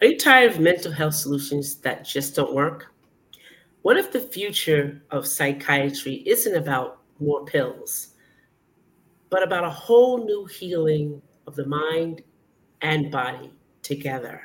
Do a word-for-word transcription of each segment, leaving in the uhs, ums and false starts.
Are you tired of mental health solutions that just don't work? What if the future of psychiatry isn't about more pills, but about a whole new healing of the mind and body together?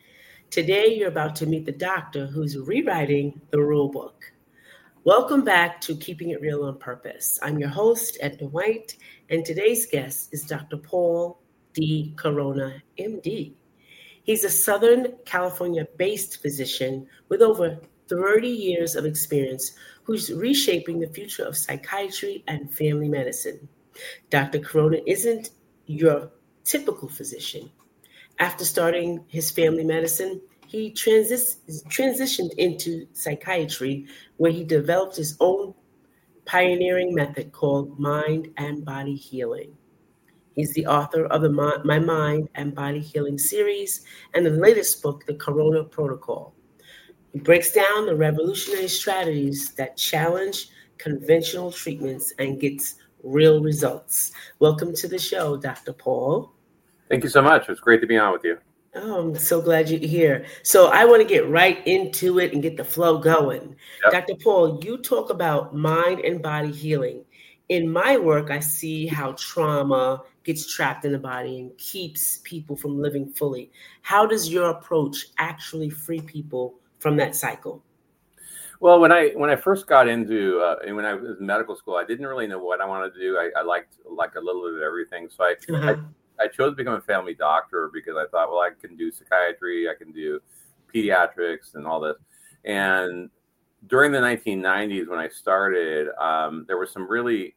Today, you're about to meet the doctor who's rewriting the rule book. Welcome back to Keeping It Real on Purpose. I'm your host, Edna White, and today's guest is Doctor Paul D. Corona, M D. He's a Southern California-based physician with over thirty years of experience who's reshaping the future of psychiatry and family medicine. Doctor Corona isn't your typical physician. After starting his family medicine, he transis- transitioned into psychiatry, where he developed his own pioneering method called mind and body healing. He's the author of the Mi- My Mind and Body Healing series and the latest book, The Corona Protocol. He breaks down the revolutionary strategies that challenge conventional treatments and gets real results. Welcome to the show, Doctor Paul. Thank you so much. It's great to be on with you. Oh, I'm so glad you're here. So I want to get right into it and get the flow going. Yep. Doctor Paul, you talk about mind and body healing. In my work, I see how trauma gets trapped in the body and keeps people from living fully. How does your approach actually free people from that cycle? Well, when I when I first got into uh, and when I was in medical school, I didn't really know what I wanted to do. I, I liked like a little bit of everything. So I, Uh-huh. I I chose to become a family doctor because I thought, well, I can do psychiatry, I can do pediatrics and all this. And during the nineteen nineties, when I started, um, there were some really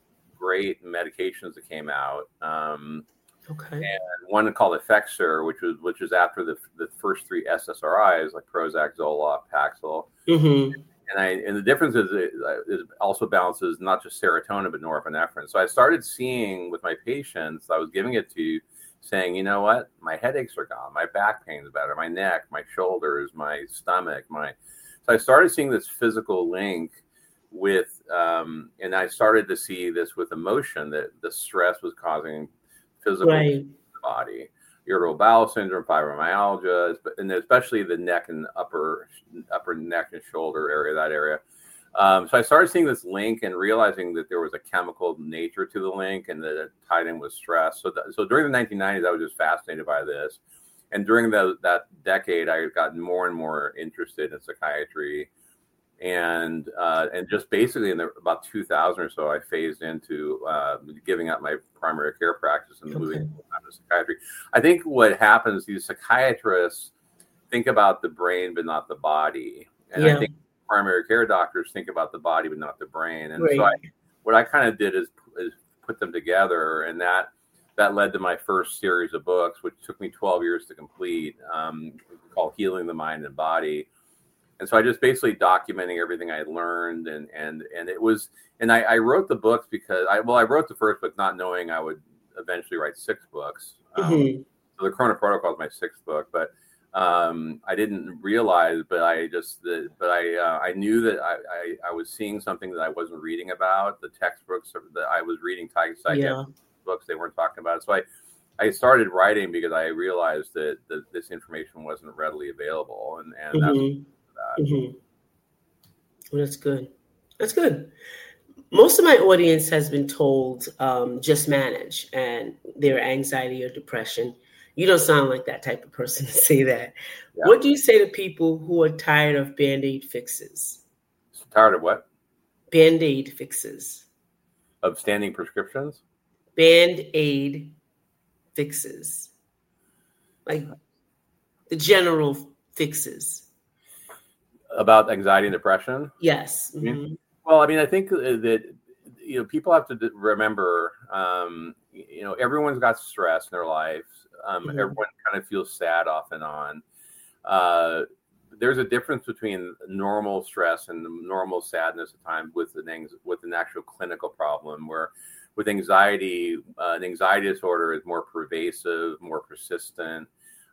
great medications that came out. Um, Okay. and one called Effexor, which was which was after the the first three S S R Is like Prozac, Zoloft, Paxil. Mm-hmm. And I and the difference is it, it also balances not just serotonin but norepinephrine. So I started seeing with my patients, I was giving it to, saying, you know what, my headaches are gone, my back pain is better, my neck, my shoulders, my stomach, my. So I started seeing this physical link with, um, and I started to see this with emotion, that the stress was causing physical Right. in the body. Irritable bowel syndrome, fibromyalgia, and especially the neck and upper upper neck and shoulder area, that area. Um, so I started seeing this link and realizing that there was a chemical nature to the link and that it tied in with stress. So, th- so during the nineteen nineties, I was just fascinated by this. And during the, that decade, I got more and more interested in psychiatry. And uh, and just basically in the, about two thousand or so, I phased into uh, giving up my primary care practice and Okay. moving to psychiatry. I think what happens, these psychiatrists think about the brain but not the body, and Yeah. I think primary care doctors think about the body but not the brain. And Right. so I, what I kind of did is, is put them together, and that that led to my first series of books, which took me twelve years to complete, um, called Healing the Mind and Body. And so I just basically documenting everything I learned, and and and it was, and I, I wrote the books because I well I wrote the first book not knowing I would eventually write six books. Um, Mm-hmm. so the Corona Protocol is my sixth book, but um, I didn't realize, but I just the, but I uh, I knew that I, I I was seeing something that I wasn't reading about. The textbooks that I was reading, psychiatric Yeah. books, they weren't talking about it. So I I started writing because I realized that, that this information wasn't readily available, and and that's Mm-hmm. that. Mm-hmm. Well, that's good. That's good. Most of my audience has been told um, just manage and their anxiety or depression. You don't sound like that type of person to say that. Yeah. What do you say to people who are tired of Band-Aid fixes? So tired of what? Band-Aid fixes. Of standing prescriptions? Band-Aid fixes. Like the general fixes. About anxiety and depression? Yes. I mean, Mm-hmm. well, I mean, I think that, you know, people have to d- remember, um, you know, everyone's got stress in their life. Um, Mm-hmm. Everyone kind of feels sad off and on. Uh, there's a difference between normal stress and normal sadness at times with an ang- with an actual clinical problem, where with anxiety, uh, an anxiety disorder is more pervasive, more persistent.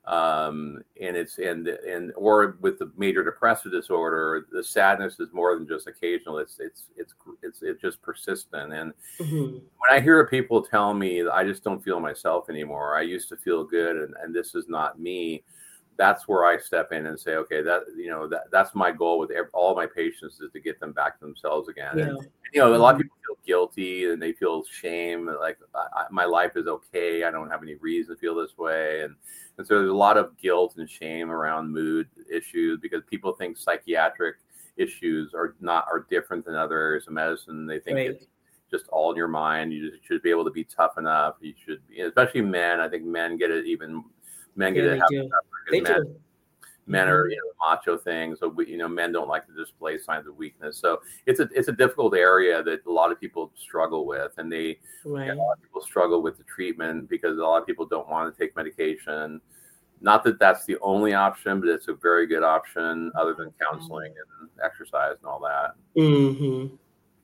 Um, and it's and and or with the major depressive disorder, the sadness is more than just occasional. It's it's it's it's it's just persistent. And Mm-hmm. when I hear people tell me I just don't feel myself anymore, I used to feel good, and, and this is not me. that's where I step in and say, okay, that, you know, that that's my goal with every, all my patients, is to get them back to themselves again. Yeah. And, you know, a lot of Mhm. people feel guilty and they feel shame, like I, I, my life is okay. I don't have any reason to feel this way. And, and so there's a lot of guilt and shame around mood issues, because people think psychiatric issues are not, are different than other areas of medicine. They think Right. it's just all in your mind. You just should be able to be tough enough. You should be, especially men. I think men get it even, men Yeah, get it. they Have do. it tougher, They because men, do. men Mhm. are, you know, macho things. So we, you know, men don't like to display signs of weakness. So it's a it's a difficult area that a lot of people struggle with, and they Right. a lot of people struggle with the treatment because a lot of people don't want to take medication. Not that that's the only option, but it's a very good option other than counseling and exercise and all that. Mm-hmm.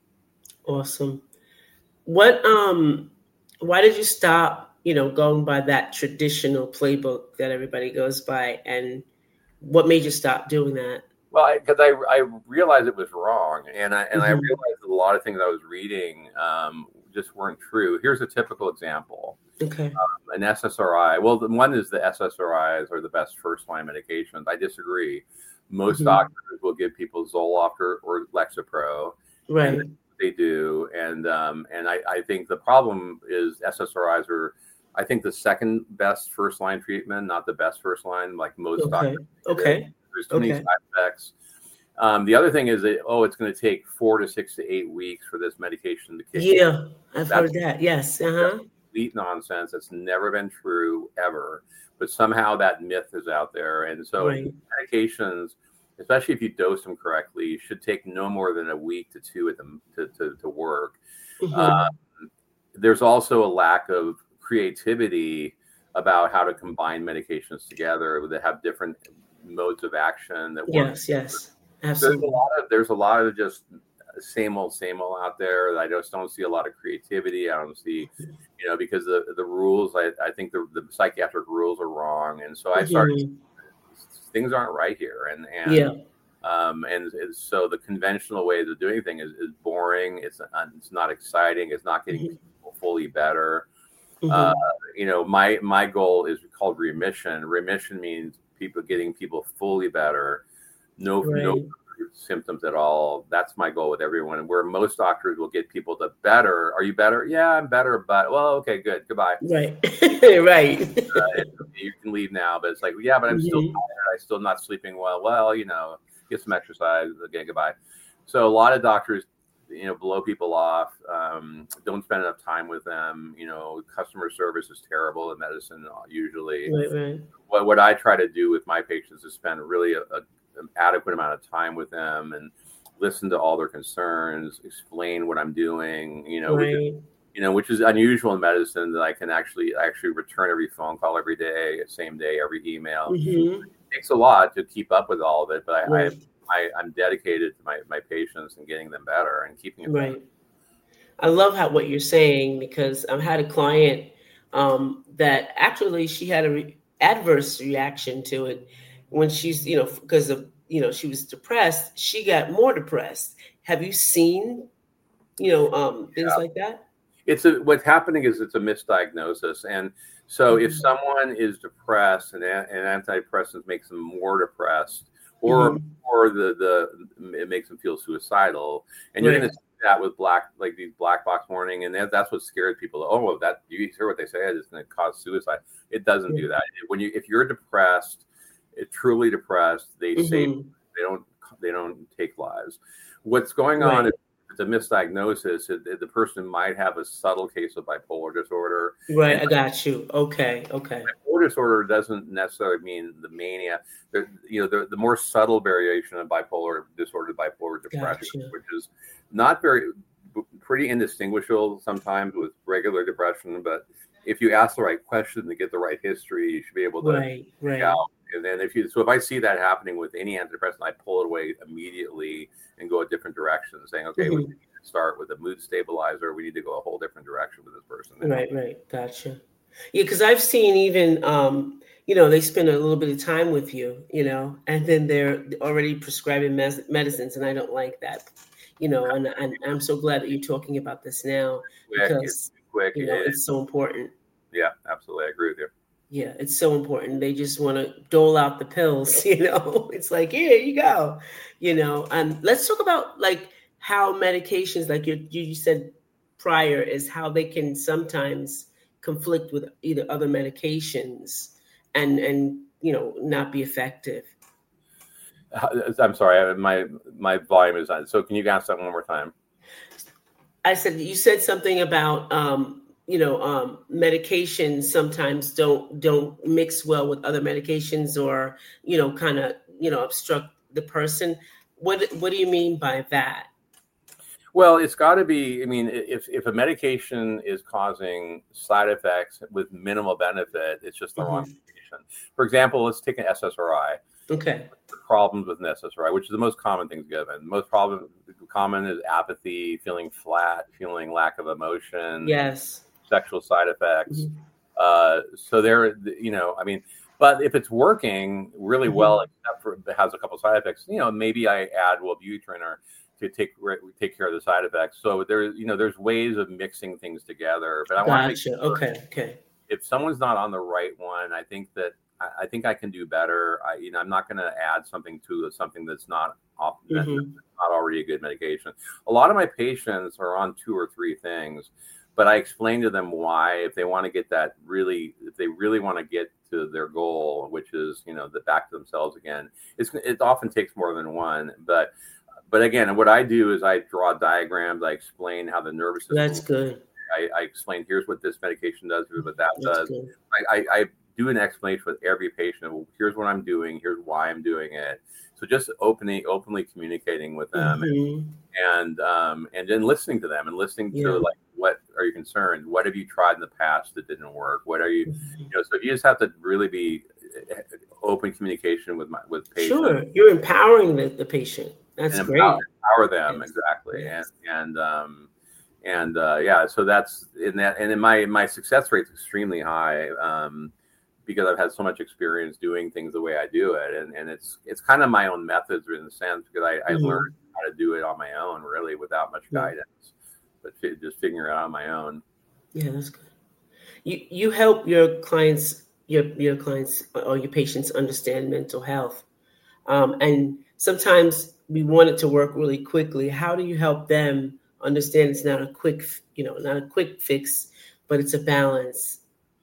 Awesome. What um why did you stop, you know, going by that traditional playbook that everybody goes by, and what made you stop doing that? Well, because I, I, I realized it was wrong, and I and I Mhm. realized that a lot of things I was reading um, just weren't true. Here's a typical example: Okay. an S S R I. Well, the one is the S S R Is are the best first line medications. I disagree. Most Mhm. doctors will give people Zoloft or, or Lexapro, and Right. they do. And um, and I, I think the problem is S S R Is are, I think, the second best first line treatment, not the best first line, like most Okay. doctors think it is. Okay. There's too many Okay. side effects. Um, the other thing is that, oh, it's going to take four to six to eight weeks for this medication to kick in. Yeah, I've That's heard that. Yes. Uh-huh. complete nonsense. It's never been true ever. But somehow that myth is out there. And so Right. medications, especially if you dose them correctly, should take no more than a week to two of them to, to, to work. Uh, Mhm. there's also a lack of creativity about how to combine medications together that have different modes of action that work. Yes, yes. So there's a Absolutely. lot of there's a lot of just same old, same old out there. I just don't see a lot of creativity. I don't see, you know, because the the rules. I, I think the the psychiatric rules are wrong, and so I started. Mhm. Things aren't right here, and and Yeah. um and it's, so the conventional ways of doing things is, is boring. It's it's not exciting. It's not getting Mhm. people fully better. Uh, Mhm. you know, my my goal is called remission. Remission means people getting people fully better. No no Right. symptoms at all. That's my goal with everyone. And where most doctors will get people to better. Are you better? Yeah, I'm better, but well, okay, good. Goodbye. Right. Right. Uh, you can leave now. But it's like, yeah, but I'm still Mhm. tired. I'm still not sleeping well. Well, you know, get some exercise. Okay, goodbye. So a lot of doctors, you know, blow people off. Um, don't spend enough time with them. You know, customer service is terrible in medicine usually. Right, right. What what I try to do with my patients is spend really a, a an adequate amount of time with them and listen to all their concerns, explain what I'm doing, you know, which is, Right. you know, which is unusual in medicine, that I can actually actually return every phone call every day, same day, every email. Mhm. It takes a lot to keep up with all of it, but I, I, Right. I I'm dedicated to my, my patients and getting them better and keeping them better. Right. I love how what you're saying, because I've had a client um, that actually she had a re- adverse reaction to it when she's, you know, because of, you know, she was depressed. She got more depressed. Have you seen, you know, um, things Yeah. like that? It's a, what's happening is it's a misdiagnosis. And so if Mhm. someone is depressed and, a- and antidepressants makes them more depressed, or Mhm. or the the it makes them feel suicidal, and you're Right. going to see that with black, like these black box warning, and that, that's what scares people. Oh, well, that you hear what they say, it's going to cause suicide. It doesn't do that. When you if you're depressed, it, truly depressed, they say Mhm. they don't they don't take lives. What's going on Right. is it's a misdiagnosis. It, the person might have a subtle case of bipolar disorder, Right. and I got you. Okay. Okay. bipolar disorder doesn't necessarily mean the mania. There, you know, the, the more subtle variation of bipolar disorder, bipolar Got depression, you. which is not very, pretty indistinguishable sometimes with regular depression. But if you ask the right question to get the right history, you should be able to Right. pick Right. out. And then if you, so if I see that happening with any antidepressant, I pull it away immediately and go a different direction, saying, okay, we Mhm. need to start with a mood stabilizer. We need to go a whole different direction with this person now. Right. Right. Gotcha. Yeah, because I've seen even, um, you know, they spend a little bit of time with you, you know, and then they're already prescribing mes- medicines, and I don't like that, you know, and, and I'm so glad that you're talking about this now, Quick, it's because, too quick. you know, It, it's so important. yeah, absolutely. I agree with you. Yeah, it's so important. They just want to dole out the pills, you know. It's like, here you go, you know. And let's talk about like how medications, like you you said prior, is how they can sometimes conflict with either other medications and and you know not be effective. I'm sorry, my my volume is on. So can you ask that one more time? I said you said something about um, you know um, medications sometimes don't don't mix well with other medications or you know kind of you know obstruct the person. What what do you mean by that? Well, it's got to be. I mean, if if a medication is causing side effects with minimal benefit, it's just the wrong Hmm. medication. For example, let's take an S S R I. Okay. Problems with an S S R I, which is the most common things given. Most problem common is apathy, feeling flat, feeling lack of emotion, Yes. sexual side effects. Hmm. Uh, so there, you know, I mean, but if it's working really well, Hmm. except for it has a couple side effects, you know, maybe I add Wellbutrin or to take take care of the side effects. So there's, you know, there's ways of mixing things together. But I want to make Gotcha. sure Okay. Okay. if someone's not on the right one, I think that I, I think I can do better. I, you know, I'm not going to add something to something that's not off, that, Hmm. not already a good medication. A lot of my patients are on two or three things, but I explain to them why. If they want to get that really, if they really want to get to their goal, which is, you know, the back to themselves again, it's, it often takes more than one. But but again, what I do is I draw diagrams. I explain how the nervous That's system. good. I, I explain here's what this medication does, here's what that That's does. good. I, I, I do an explanation with every patient. Well, here's what I'm doing. Here's why I'm doing it. So just openly, openly communicating with them, Hmm. and um, and then listening to them and listening to Yeah. like, what are you concerned? What have you tried in the past that didn't work? What are you, Mhm. you know? So you just have to really be open communication with my with patients Sure. You're empowering the, the patient. That's and empower, great. empower them Yes. exactly. And Yes. and um, and uh, yeah, so that's in that. And in my my success rate is extremely high. Um, because I've had so much experience doing things the way I do it, and, and it's it's kind of my own methods in a sense because I, I Hmm. learned how to do it on my own, really, without much Yeah. guidance, but fi- just figuring it out on my own. Yeah, that's good. You you help your clients your your clients or your patients understand mental health, um, and sometimes we want it to work really quickly. How do you help them understand it's not a quick you know not a quick fix, but it's a balance?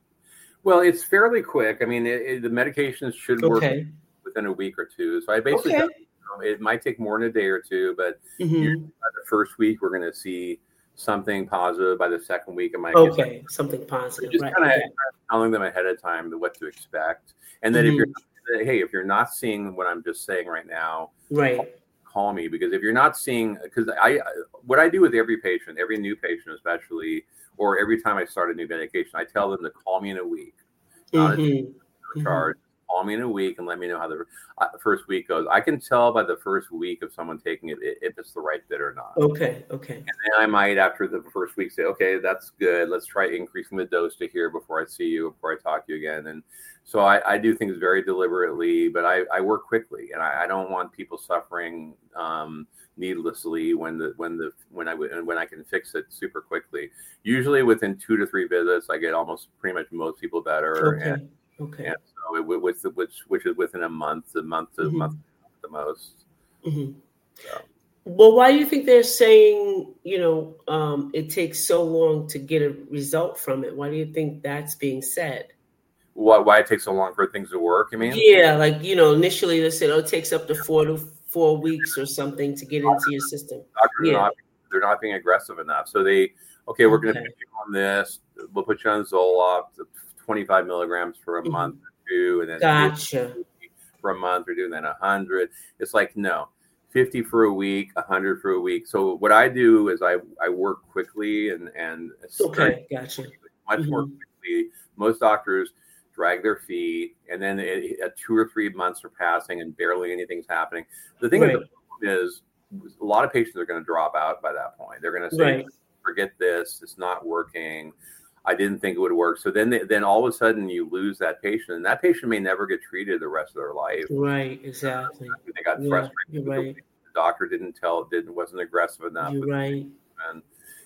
Well, it's fairly quick. I mean, it, it, the medications should work Okay. within a week or two. So I basically tell Okay. them, it might take more than a day or two, but usually Hmm. by the first week we're going to see something positive. By the second week, it might get better. Okay. Something So positive, just right? kind of Okay. telling them ahead of time what to expect, and then if you're, Hmm. hey, if you're not seeing what I'm just saying right now, call, Right. call me, because if you're not seeing, because I, what I do with every patient, every new patient especially, or every time I start a new medication, I tell them to call me in a week, not a Hmm. Hmm. charge. Call me in a week and let me know how the uh, first week goes. I can tell by the first week of someone taking it if it's the right fit or not. Okay. Okay. And I might, after the first week, say, okay, that's good. Let's try increasing the dose to here before I see you, before I talk to you again. And so I, I do things very deliberately, but I, I work quickly, and I, I don't want people suffering um, needlessly when the when the when I when I can fix it super quickly. Usually within two to three visits, I get almost pretty much most people better, and Okay. and Okay. so it, with which which is within a month, a month to a month Hmm. at the most. Hmm. So. Well, why do you think they're saying, you know, um, it takes so long to get a result from it? Why do you think that's being said? Why, why it takes so long for things to work, you mean? Yeah, like, you know, initially they said, oh, it takes up to four to four weeks or something to get into your system. Doctors are Yeah. not, they're not being aggressive enough. So they, okay, we're going to Okay. put you on this. We'll put you on Zoloft, twenty-five milligrams for a month Hmm. or two, and then Gotcha. fifty for a month, or doing then one hundred. It's like, no, fifty for a week, one hundred for a week. So what I do is I, I work quickly and, and very Okay. Gotcha. much more Hmm. quickly. Most doctors drag their feet, and then it, it, two or three months are passing and barely anything's happening. The thing is, the Right. problem is a lot of patients are going to drop out by that point. They're going to say, Right. forget this, it's not working. I didn't think it would work. So then, they, then all of a sudden you lose that patient, and that patient may never get treated the rest of their life. Right. Exactly. They got Yeah. frustrated You're with the, right. the doctor didn't tell, didn't wasn't aggressive enough You're with the right. treatment.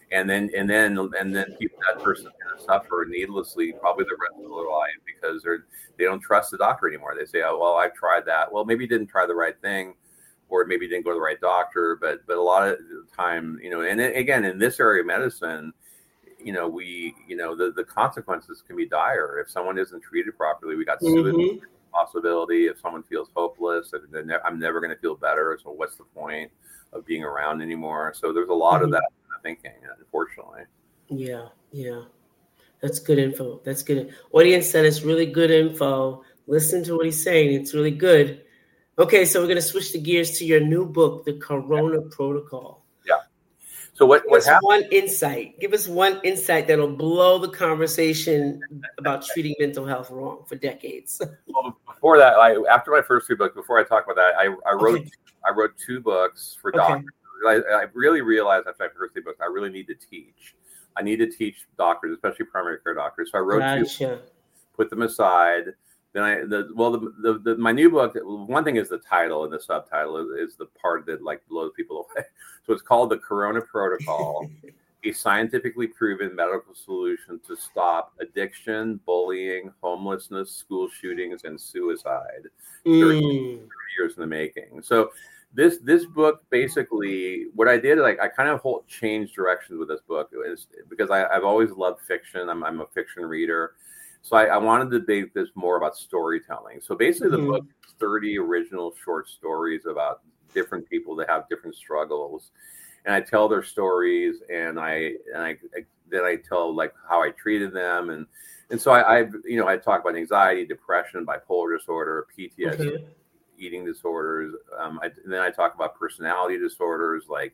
and then and then and then people, that person's going to suffer needlessly probably the rest of their life because they're they don't trust the doctor anymore. They say, oh well, I've tried that. Well, maybe you didn't try the right thing, or maybe you didn't go to the right doctor. But but a lot of the time, you know, and again in this area of medicine, you know, we you know the the consequences can be dire if someone isn't treated properly. We got suicide mm-hmm. possibility if someone feels hopeless. If ne- I'm never going to feel better. So what's the point of being around anymore? So there's a lot mm-hmm. of that thinking, unfortunately. Yeah, yeah. That's good info. That's good. Audience said it's really good info. Listen to what he's saying. It's really good. Okay, so we're going to switch the gears to your new book, The Corona yeah. Protocol. Yeah. So what, Give what us happened? one insight. Give us one insight that'll blow the conversation about treating mental health wrong for decades. Well, before that, I after my first two books, before I talk about that, I, I wrote okay. I wrote two books for okay. doctors. I, I really realized after my first two books, I really need to teach. I need to teach doctors, especially primary care doctors. So I wrote gotcha. two, put them aside. Then I, the well, the, the, the my new book. One thing is the title and the subtitle is, is the part that like blows people away. So it's called The Corona Protocol, a scientifically proven medical solution to stop addiction, bullying, homelessness, school shootings, and suicide. Mm. thirty years in the making. So. This this book basically, what I did, like I kind of whole, changed directions with this book is because I, I've always loved fiction. I'm I'm a fiction reader, so I, I wanted to make this more about storytelling. So basically, mm-hmm. the book is thirty original short stories about different people that have different struggles, and I tell their stories, and I and I, I then I tell like how I treated them, and and so I, I you know I talk about anxiety, depression, bipolar disorder, P T S D. Mm-hmm. Eating disorders. Um, I, and then I talk about personality disorders like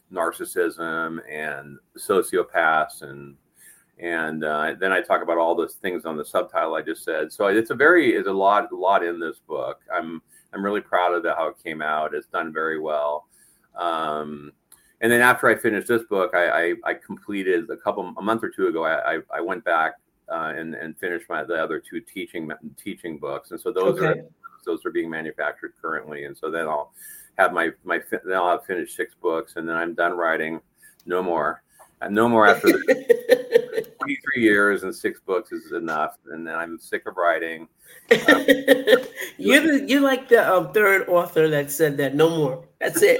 narcissism and sociopaths, and and uh, then I talk about all those things on the subtitle I just said. So it's a very, it's a lot, a lot in this book. I'm I'm really proud of the, how it came out. It's done very well. Um, and then after I finished this book, I, I, I completed a couple a month or two ago. I I, I went back uh, and and finished my the other two teaching teaching books, and so those okay. are. Those are being manufactured currently, and so then I'll have my my then I'll have finished six books, and then I'm done writing. No more, and no more after this. twenty-three years and six books is enough, and then I'm sick of writing. Um, you're the, you're like the um, third author that said that. No more. That's it.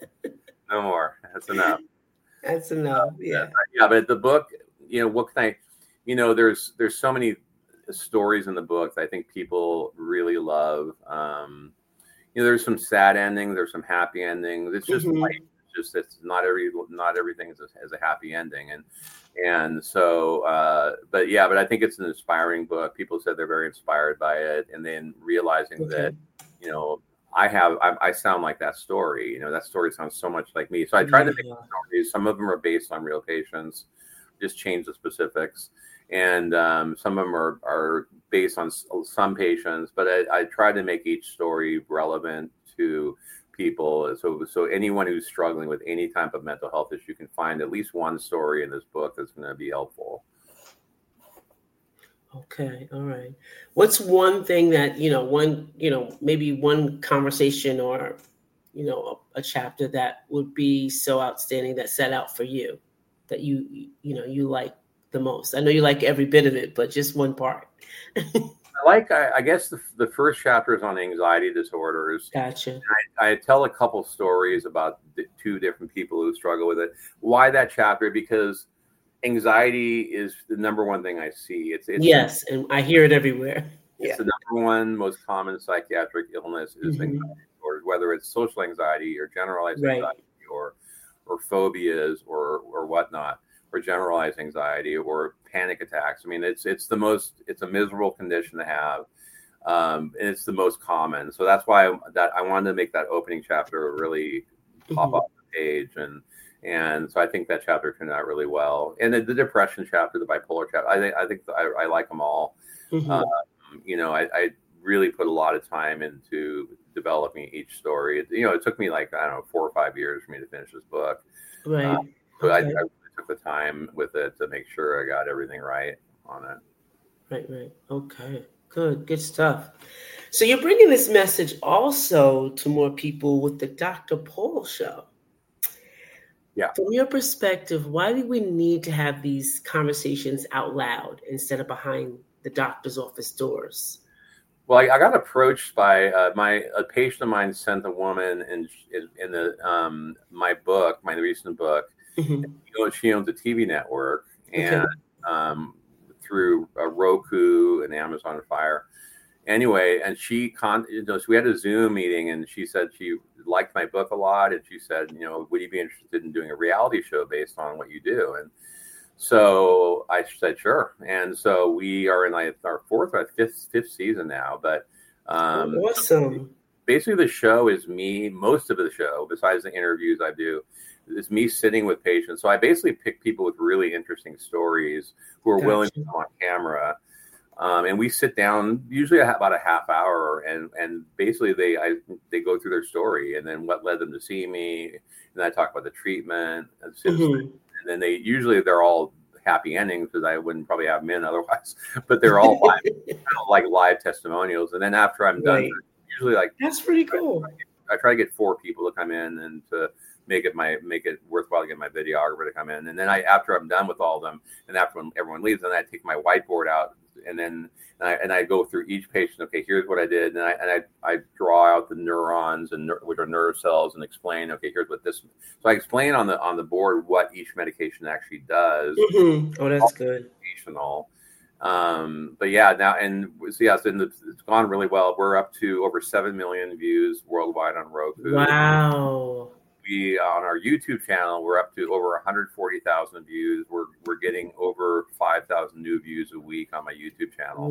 No more. That's enough. That's enough. Yeah. Uh, yeah, but the book, you know, what can I? You know, there's there's so many stories in the book that I think people really love. Um, you know, there's some sad endings, there's some happy endings. It's just mm-hmm. life. It's just it's not every not everything is a, is a happy ending, and and so. Uh, but yeah, but I think it's an inspiring book. People said they're very inspired by it, and then realizing okay. that you know I have I, I sound like that story. You know, that story sounds so much like me. So I tried yeah. to make stories. Some of them are based on real patients. Just change the specifics. And um, some of them are, are based on some patients, but I, I try to make each story relevant to people. So, so anyone who's struggling with any type of mental health issue can find at least one story in this book that's going to be helpful. Okay, all right. What's one thing that you know, one you know, maybe one conversation or you know, a, a chapter that would be so outstanding that set out for you, that you you know you like the most? I know you like every bit of it, but just one part. I like, I, I guess the, the first chapter is on anxiety disorders. Gotcha. I, I tell a couple stories about the two different people who struggle with it. Why that chapter? Because anxiety is the number one thing I see. It's, it's yes, and I hear it everywhere. It's yeah. the number one most common psychiatric illness is mm-hmm. anxiety disorders, whether it's social anxiety or generalized right. anxiety or or phobias or or whatnot. Or generalized anxiety or panic attacks. I mean, it's it's the most it's a miserable condition to have, um, and it's the most common. So that's why I, that I wanted to make that opening chapter really pop mm-hmm. off the page, and and so I think that chapter turned out really well. And the, the depression chapter, the bipolar chapter, I think I think I, I like them all. Mm-hmm. Um, you know, I, I really put a lot of time into developing each story. It, you know, it took me like I don't know four or five years for me to finish this book. Right. Um, so okay. I. I took the time with it to make sure I got everything right on it. Right, right. Okay, good, good stuff. So you're bringing this message also to more people with the Doctor Paul Show. Yeah. From your perspective, why do we need to have these conversations out loud instead of behind the doctor's office doors? Well, I, I got approached by uh, my a patient of mine sent a woman in in, in the um, my book, my recent book. Mm-hmm. You know, she owns a T V network, Okay. and um, through uh, Roku and Amazon Fire. Anyway, and she con, you know, so we had a Zoom meeting, and she said she liked my book a lot, and she said, you know, would you be interested in doing a reality show based on what you do? And so I said, sure. And so we are in like our fourth or fifth fifth season now. But um, Oh, awesome. basically, the show is me. Most of the show, besides the interviews I do, is me sitting with patients. So I basically pick people with really interesting stories who are Gotcha. willing to come on camera. Um, and we sit down usually about a half hour, and and basically they I, they go through their story and then what led them to see me, and I talk about the treatment, and, since, Mm-hmm. and then they usually they're all happy endings because I wouldn't probably have men otherwise, but they're all live, kind of like live testimonials. And then after I'm done, Right. usually like That's pretty cool. I, I try to get four people to come in and to make it my make it worthwhile to get my videographer to come in, and then I after I'm done with all of them, and after when everyone leaves, then I take my whiteboard out. And then and I, and I go through each patient. Okay, here's what I did, and I and I, I draw out the neurons and ner- which are nerve cells, and explain. Okay, here's what this. So I explain on the on the board what each medication actually does. Mm-hmm. Oh, that's good. Educational. Um, but yeah, now and so yes, and it's, it's gone really well. We're up to over seven million views worldwide on Roku. Wow. We on our YouTube channel, we're up to over one hundred forty thousand views. We're we're getting over five thousand new views a week on my YouTube channel.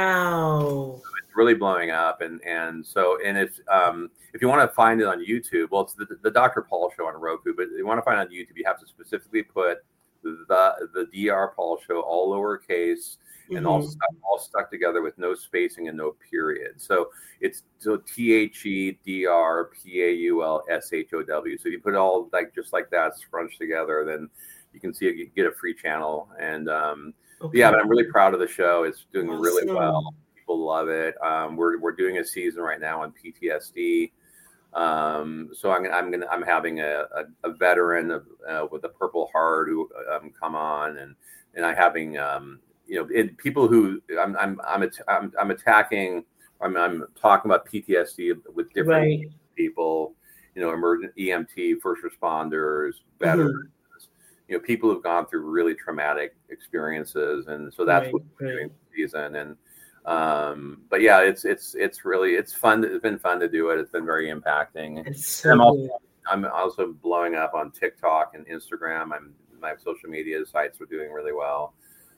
Wow. So it's really blowing up, and and so and if um if you want to find it on YouTube, well, it's the, the Doctor Paul Show on Roku, but if you want to find it on YouTube, you have to specifically put the the D R Paul Show all lowercase. And all Mm-hmm. stuck, all stuck together with no spacing and no period. So it's so T H E D R P A U L S H O W. So if you put it all like just like that scrunched together, then you can see it, you get a free channel. And um, Okay. yeah, but I'm really proud of the show. It's doing Awesome. really well. People love it. Um, we're we're doing a season right now on P T S D. Um, so I'm I'm gonna I'm having a, a, a veteran of, uh, with a Purple Heart who um, come on, and and I having um, you know, it, people who I'm I'm I'm I'm, I'm attacking. I'm I'm talking about P T S D with different Right. people. You know, emergent E M T, first responders, veterans. Mm-hmm. You know, people who've gone through really traumatic experiences, and so that's Right, what we're right. doing this season. And um, but yeah, it's it's it's really it's fun. It's been fun to do it. It's been very impacting. It's so I'm also, good. I'm also blowing up on TikTok and Instagram. I'm my social media sites are doing really well.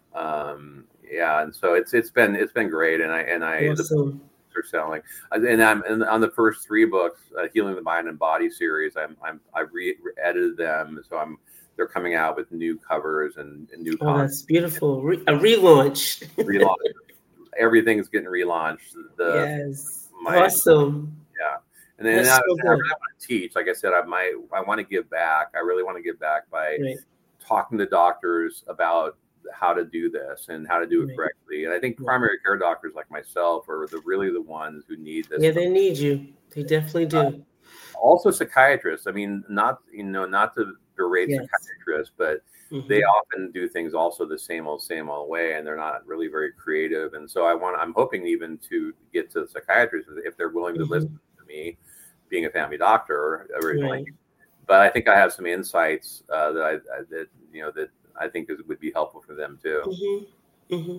Um, yeah, and so it's it's been it's been great, and I and I Awesome. the books are selling, and I'm and on the first three books, uh, Healing the Mind and Body series. I'm I'm I re edited them, so I'm they're coming out with new covers and, and new. Oh, content. that's beautiful. Re- a relaunch. Relaunch. Everything's getting relaunched. The Yes. my, Awesome. Yeah, and then That's I, so I good. really want to teach. Like I said, I might I want to give back. I really want to give back by Right. talking to doctors about how to do this and how to do it Right. correctly. And I think Right. primary care doctors like myself are the really the ones who need this. Yeah, they need you. They definitely do. Uh, also psychiatrists. I mean, not you know, not to berate Yes. psychiatrists, but Mhm. they often do things also the same old, same old way, and they're not really very creative. And so I want, I'm hoping even to get to the psychiatrists if they're willing to Mhm. listen to me, being a family doctor originally. Right. But I think I have some insights uh, that I I- that you know that I think is, would be helpful for them too. Mm-hmm. Mm-hmm.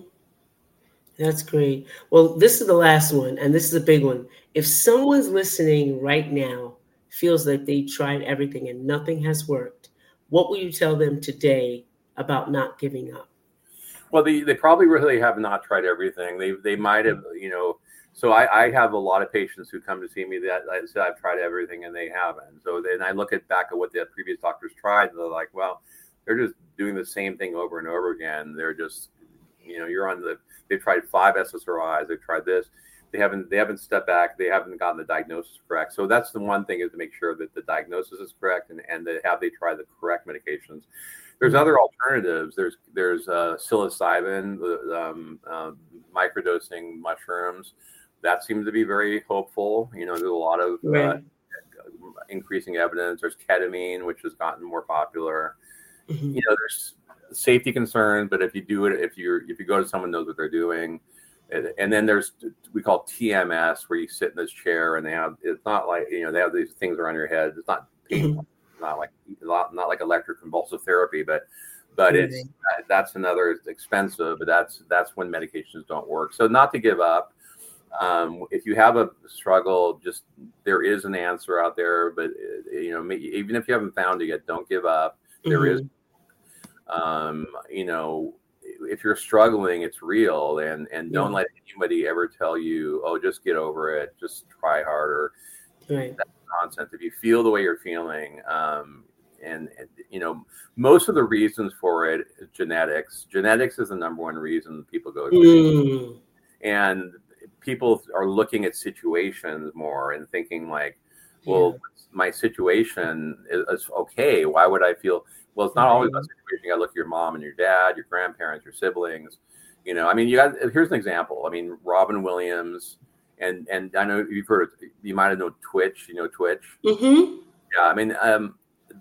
That's great. Well, this is the last one, and this is a big one. If someone's listening right now feels like they tried everything and nothing has worked, what will you tell them today about not giving up? Well, they, they probably really have not tried everything. They they might have, you know. So I, I have a lot of patients who come to see me that I said I've tried everything and they haven't. So then I look at back at what the previous doctors tried, and they're like, well, they're just doing the same thing over and over again. They're just, you know, you're on the. They've tried five S S R Is. They've tried this. They haven't. They haven't stepped back. They haven't gotten the diagnosis correct. So that's the one thing, is to make sure that the diagnosis is correct, and and that have they tried the correct medications. There's other alternatives. There's there's uh, psilocybin, um, uh, microdosing mushrooms. That seems to be very hopeful. You know, there's a lot of uh, Right. increasing evidence. There's ketamine, which has gotten more popular. Mm-hmm. You know, there's safety concerns, but if you do it, if you're if you go to someone who knows what they're doing, and then there's we call T M S, where you sit in this chair and they have it's not like you know they have these things around your head. It's not painful, mm-hmm. not like not, not like electroconvulsive therapy, but but mm-hmm. it's that's another it's expensive, but that's that's when medications don't work. So not to give up. Um, if you have a struggle, just there is an answer out there, but you know even if you haven't found it yet, don't give up. There mm-hmm. is, um, you know, if you're struggling, it's real, and and don't yeah. let anybody ever tell you, oh, just get over it, just try harder. Right. That's nonsense. If you feel the way you're feeling, um, and, and you know, most of the reasons for it is genetics. Genetics is the number one reason people go to mm. and people are looking at situations more and thinking like, well, yeah. my situation is, is okay. Why would I feel? Well, it's not always about situation. You got to look at your mom and your dad, your grandparents, your siblings. You know, I mean, you got. Here's an example. I mean, Robin Williams, and and I know you've heard. Of, you might have known Twitch. You know Twitch. Mm-hmm. Yeah, I mean, um,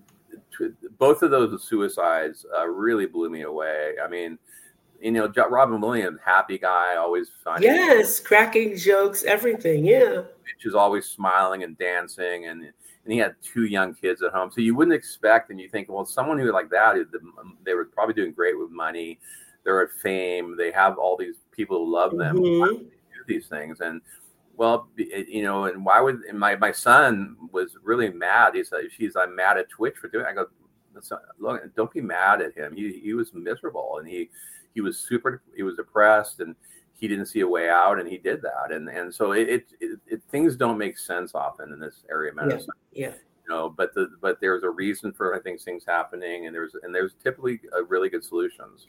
t- both of those suicides uh, really blew me away. I mean, you know, Robin Williams, happy guy, always funny. Yes, cracking jokes, everything. Yeah. She's always smiling and dancing, and and he had two young kids at home. So you wouldn't expect, and you think, well, someone who like that, they were probably doing great with money. They're at fame. They have all these people who love them. Mm-hmm. Why would they do these things? And well, you know, and why would and my my son was really mad. He said, "She's I'm mad at Twitch for doing." It. I go, look, don't be mad at him. He he was miserable, and he he was super. He was depressed, and he didn't see a way out, and he did that. And and so it it, it, it things don't make sense often in this area of medicine. Yeah. yeah. You know, but the but there's a reason for I think things happening, and there's and there's typically a really good solutions.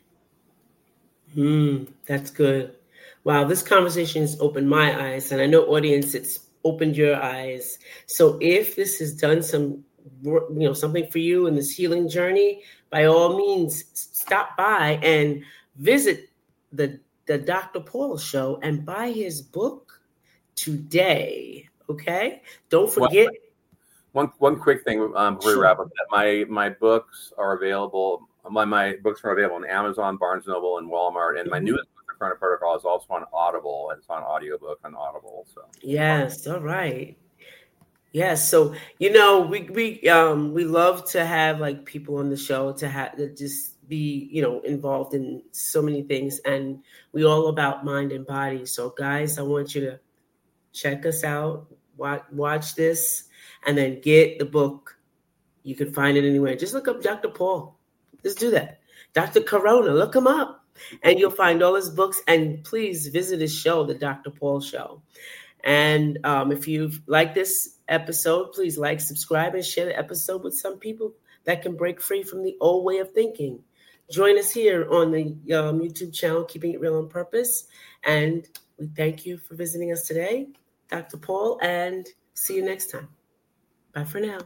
Hmm, that's good. Wow, this conversation has opened my eyes, and I know, audience, it's opened your eyes. So if this has done some, you know, something for you in this healing journey, by all means, stop by and visit the the Doctor Paul Show and buy his book today. Okay, don't forget. One one, one quick thing um, before we wrap up. My my books are available. My my books are available on Amazon, Barnes and Noble, and Walmart. And my mm-hmm. newest book, The Chrono Protocol, is also on Audible, and it's on audiobook on Audible. So yes, all right. Yes, so you know we we um we love to have like people on the show to have to just be you know involved in so many things, and we all about mind and body. So guys, I want you to check us out, watch watch this, and then get the book. You can find it anywhere. Just look up Doctor Paul. Just do that. Doctor Corona, look him up, and you'll find all his books. And please visit his show, The Doctor Paul Show. And um, if you've liked this episode, please like, subscribe, and share the episode with some people that can break free from the old way of thinking. Join us here on the um, YouTube channel, Keeping It Real on Purpose. And we thank you for visiting us today, Doctor Paul, and see you next time. Bye for now.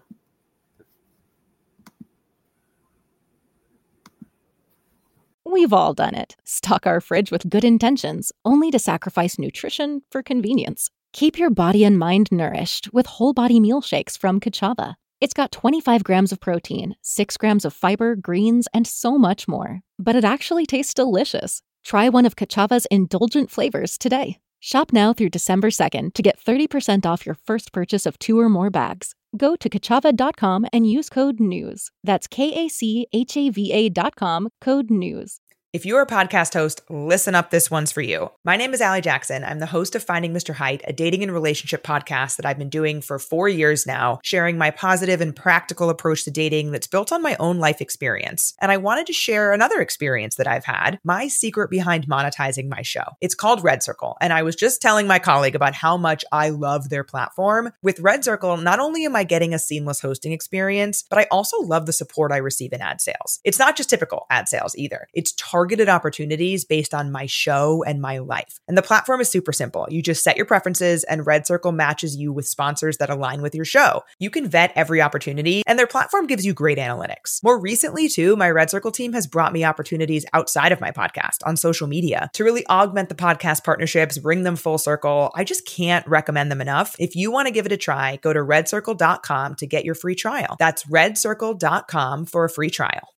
We've all done it. Stock our fridge with good intentions, only to sacrifice nutrition for convenience. Keep your body and mind nourished with whole body meal shakes from Kachava. It's got twenty-five grams of protein, six grams of fiber, greens, and so much more. But it actually tastes delicious. Try one of Kachava's indulgent flavors today. Shop now through December second to get thirty percent off your first purchase of two or more bags. Go to kachava dot com and use code NEWS. That's K A C H A V A dot com, code NEWS. If you're a podcast host, listen up, this one's for you. My name is Allie Jackson. I'm the host of Finding Mister Height, a dating and relationship podcast that I've been doing for four years now, sharing my positive and practical approach to dating that's built on my own life experience. And I wanted to share another experience that I've had, my secret behind monetizing my show. It's called Red Circle, and I was just telling my colleague about how much I love their platform. With Red Circle, not only am I getting a seamless hosting experience, but I also love the support I receive in ad sales. It's not just typical ad sales either. It's targeted targeted opportunities based on my show and my life. And the platform is super simple. You just set your preferences and Red Circle matches you with sponsors that align with your show. You can vet every opportunity and their platform gives you great analytics. More recently too, my Red Circle team has brought me opportunities outside of my podcast on social media to really augment the podcast partnerships, bring them full circle. I just can't recommend them enough. If you want to give it a try, go to red circle dot com to get your free trial. That's red circle dot com for a free trial.